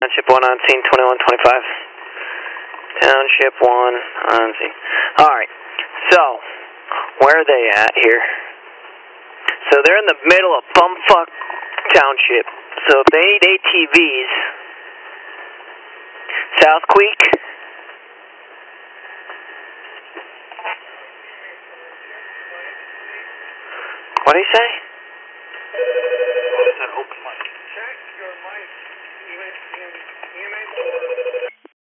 Township 1 on scene, 2125. Township 1 on scene. Alright, so, where are they at here? So they're in the middle of bumfuck township. So if they need ATVs, South Creek. What did he say? Oh, it's an open mic. Check your mic. EMA or